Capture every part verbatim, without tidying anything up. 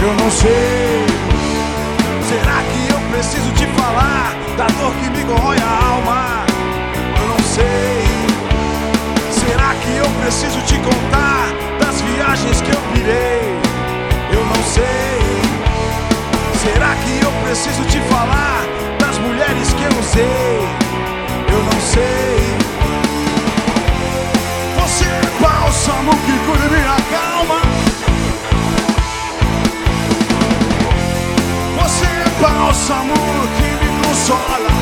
Eu não sei. Será que eu preciso te falar da dor que me corrói a alma? Eu não sei. Será que eu preciso te contar das viagens que eu pirei? Eu não sei. Será que eu preciso te falar das mulheres que eu usei? Eu não sei. Você é bálsamo que cura e me acalma. Você é bálsamo que me consola.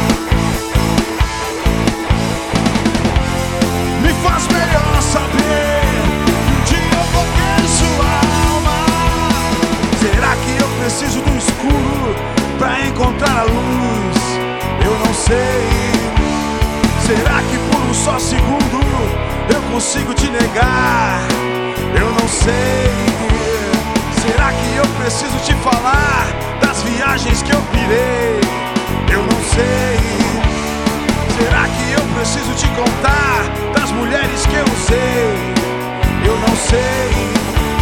Me faz melhor saber que um dia eu toquei sua alma. Será que eu preciso do escuro pra encontrar a luz? Eu não sei. Será que por um só segundo eu consigo te negar? Eu não sei. Será que eu preciso te falar das viagens que eu pirei? Eu não sei. Será que eu preciso te contar das mulheres que eu usei? Eu não sei.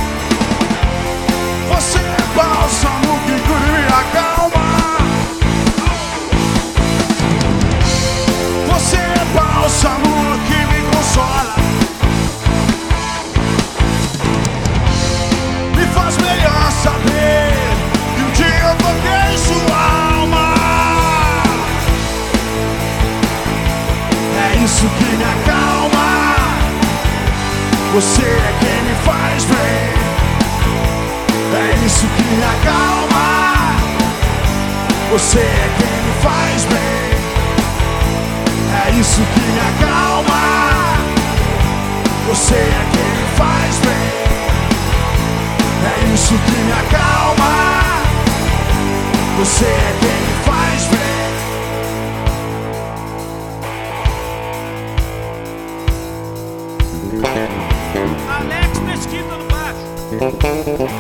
Você é bálsamo que cura e me acalma. Você é bálsamo que me consola. Me faz melhor saber que um dia eu toquei sua alma. É isso que me acalma. Você é quem me faz bem. É isso que me acalma. Você é quem me faz bem. É isso que me acalma. Você é quem me faz bem. É isso que me acalma. Você é quem me faz bem. Alex Mesquita no baixo.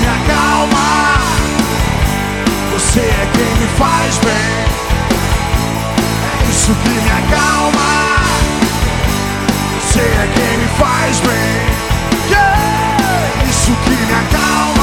me acalma. Você é quem me faz bem. É isso que me acalma. Você é quem me faz bem. Yeah! É isso que me acalma.